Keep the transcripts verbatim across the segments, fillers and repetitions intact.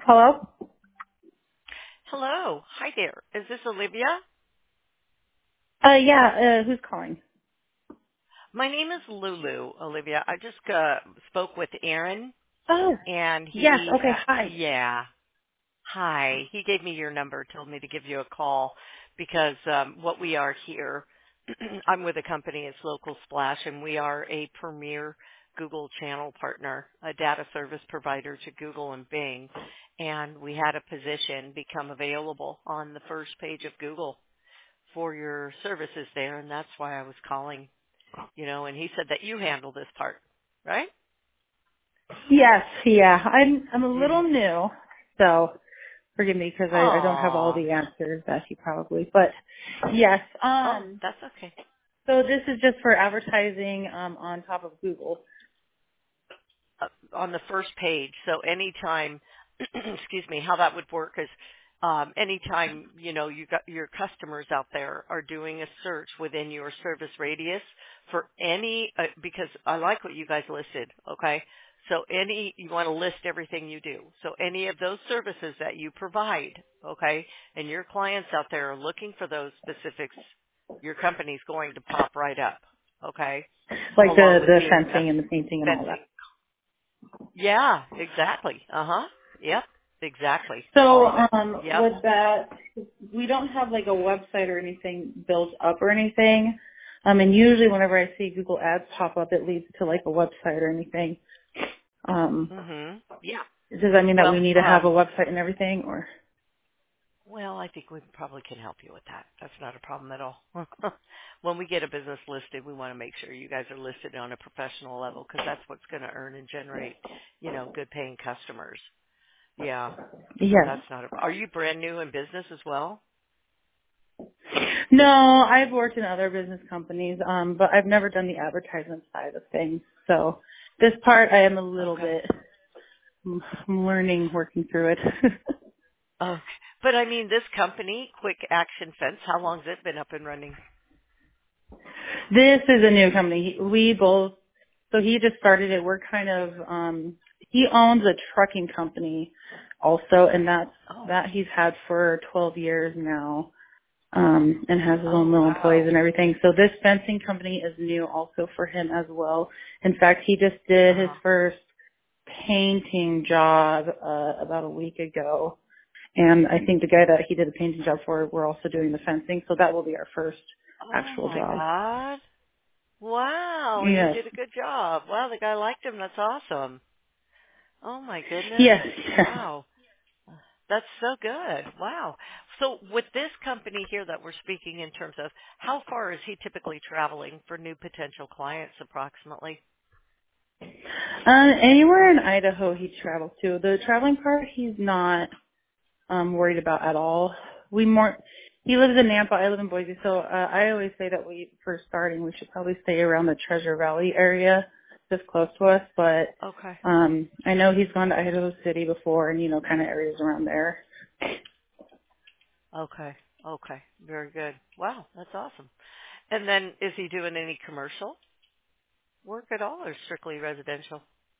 Hello? Hello. Hi there. Is this Olivia? Uh, yeah, uh, who's calling? My name is Lulu, Olivia. I just uh, spoke with Aaron, Oh, and yes, he, okay, hi. yeah, hi. He gave me your number, told me to give you a call because um, what we are here, I'm with a company, it's Local Splash, and we are a premier Google channel partner, a data service provider to Google and Bing. And we had a position become available on the first page of Google for your services there, and that's why I was calling, you know, and he said that you handle this part, right? Yes, yeah, I'm, I'm a little Yeah. new, so forgive me because I, I don't have all Aw. the answers that he probably, but yes, Oh, um, that's okay. so this is just for advertising, um, on top of Google. Uh, on the first page. So anytime, excuse me, how that would work is um, anytime, you know, you got your customers out there are doing a search within your service radius for any, uh, because I like what you guys listed, okay? So any, you want to list everything you do. So any of those services that you provide, okay, and your clients out there are looking for those specifics, your company's going to pop right up, okay, Like the, along with the being the best fencing and the painting and all fencing. that. Yeah, exactly. Uh huh. Yep. Exactly. So, All of it. um, Yep. with that, we don't have like a website or anything built up or anything. Um, and usually whenever I see Google ads pop up, it leads to like a website or anything. Um, Mhm. Yeah. does that mean that we Well, need to have a um, website and everything, or? well, I think we probably can help you with that. That's not a problem at all. When we get a business listed, we want to make sure you guys are listed on a professional level because that's what's going to earn and generate, you know, good paying customers. Yeah. So Yes. that's not a. Are you brand new in business as well? No, I've worked in other business companies, um, but I've never done the advertisement side of things. So this part I am a little Okay. bit I'm learning, working through it. Oh, but I mean, this company, Quick Action Fence, how long's it been up and running? This is a new company. He- We both, so he just started it. We're kind of, um, he owns a trucking company also, and that's, Oh, that he's had for twelve years now, um, and has his own oh little employees wow. and everything. So this fencing company is new also for him as well. In fact, he just did his Uh-huh. first painting job, uh, about a week ago. And I think the guy that he did the painting job for, we're also doing the fencing. So that will be our first Oh actual my job. God. Wow, and he Yes. did a good job. Wow, the guy liked him. That's awesome. Oh my goodness. Yes. Wow. That's so good. Wow. So with this company here that we're speaking in terms of, how far is he typically traveling for new potential clients approximately? Um, anywhere in Idaho he travels to. The traveling part he's not um worried about at all. We more he lives in Nampa, I live in Boise, so uh, I always say that we for starting we should probably stay around the Treasure Valley area, just close to us, but Okay. um I know he's gone to Idaho City before and you know, kind of areas around there. Okay. Okay. Very good. Wow, that's awesome. And then is he doing any commercial work at all or strictly residential?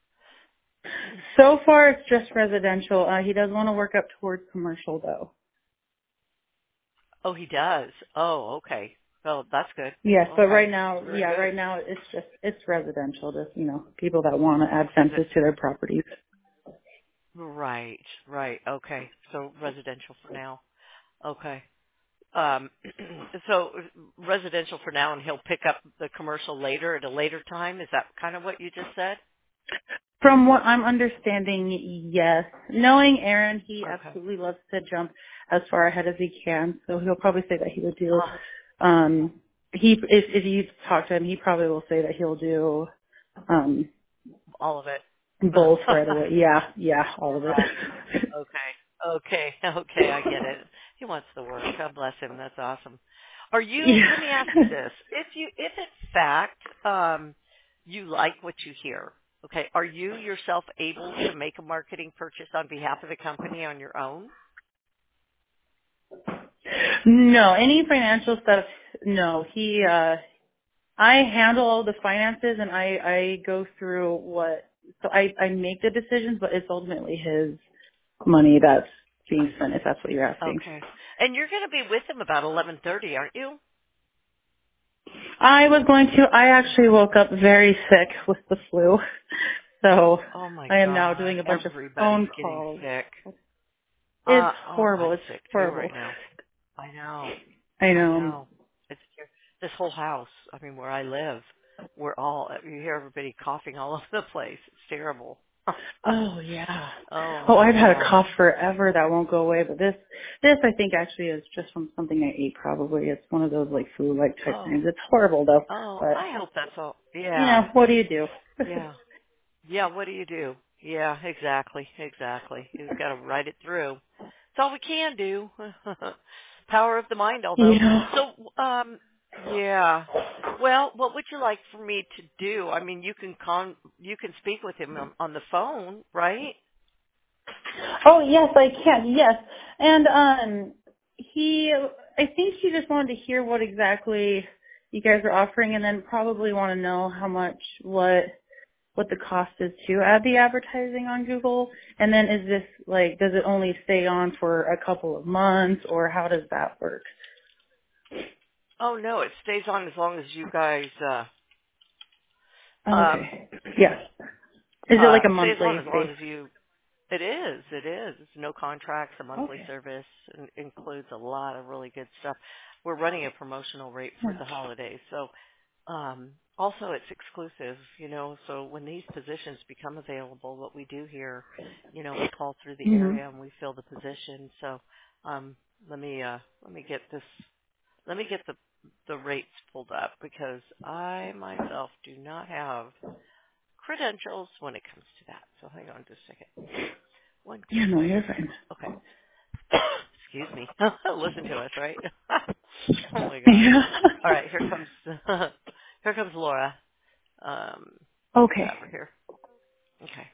So far it's just residential. Uh he does want to work up towards commercial though. Oh, he does. Oh, okay. Well, that's good. Yes, but Okay. right now, Very yeah, good. right now it's just, it's residential, just, you know, people that want to add Is it fences to their properties. right, right. Okay. So residential for now. Okay. Um so residential for now and he'll pick up the commercial later at a later time. Is that kind of what you just said? From what I'm understanding, yes. Knowing Aaron, he Okay. absolutely loves to jump as far ahead as he can, so he'll probably say that he would do, Uh, um, he, if, if you talk to him, he probably will say that he'll do, um, all of it. both right away. Yeah, yeah, all of it. Right. Okay. Okay. Okay. I get it. He wants the work. God bless him. That's awesome. Are you? Yeah. Let me ask you this: If you, if in fact, um, you like what you hear, okay, are you yourself able to make a marketing purchase on behalf of the company on your own? No, any financial stuff, no. He, uh, I handle all the finances and I, I go through what, so I, I make the decisions, but it's ultimately his. money that's being spent, if that's what you're asking. Okay. And you're going to be with him about eleven thirty, aren't you? I was going to, I actually woke up very sick with the flu. So Oh my I am now God. doing a bunch of Everybody's phone getting calls. sick. It's Uh, oh, horrible. I'm It's sick too horrible. right now. I know. I I know. know. It's this whole house. I mean, where I live, we're all, you hear everybody coughing all over the place. It's terrible. Oh yeah. Oh Oh, I've had a yeah. cough forever that won't go away, but this, this I think actually is just from something I ate probably. It's one of those like flu-like type Oh. things. It's horrible though, Oh, but I hope that's all. you Yeah. know, what do you do? Yeah. Yeah, what do you do? Yeah, exactly, exactly. You've got to write it through. That's all we can do. Power of the mind, although. Yeah. So, um, yeah. Well, what would you like for me to do? I mean, you can con, you can speak with him on, on the phone, right? Oh yes, I can. Yes, and um, he, I think he just wanted to hear what exactly you guys are offering, and then probably want to know how much what what the cost is to add the advertising on Google. And then is this like, does it only stay on for a couple of months, or how does that work? Oh no, it stays on as long as you guys, uh, um, Okay. Yes. Is it uh, like a stays on monthly as long fee? as you. It is. It is. It's no contracts, a monthly Okay. service, and includes a lot of really good stuff. We're running a promotional rate for the holidays, so um, also it's exclusive. You know, so when these positions become available, what we do here, you know, we call through the Mm-hmm. area and we fill the position. So um, let me uh, let me get this. Let me get the the rates pulled up because I myself do not have credentials when it comes to that. So hang on just a second. One Yeah, quick no, you're second. fine. Okay. Excuse me. Listen to us, right? Oh my gosh. Yeah. All right, here comes here comes Laura. Um, let me Okay. grab her here. Okay.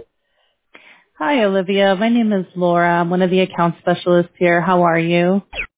Hi, Olivia. My name is Laura. I'm one of the account specialists here. How are you?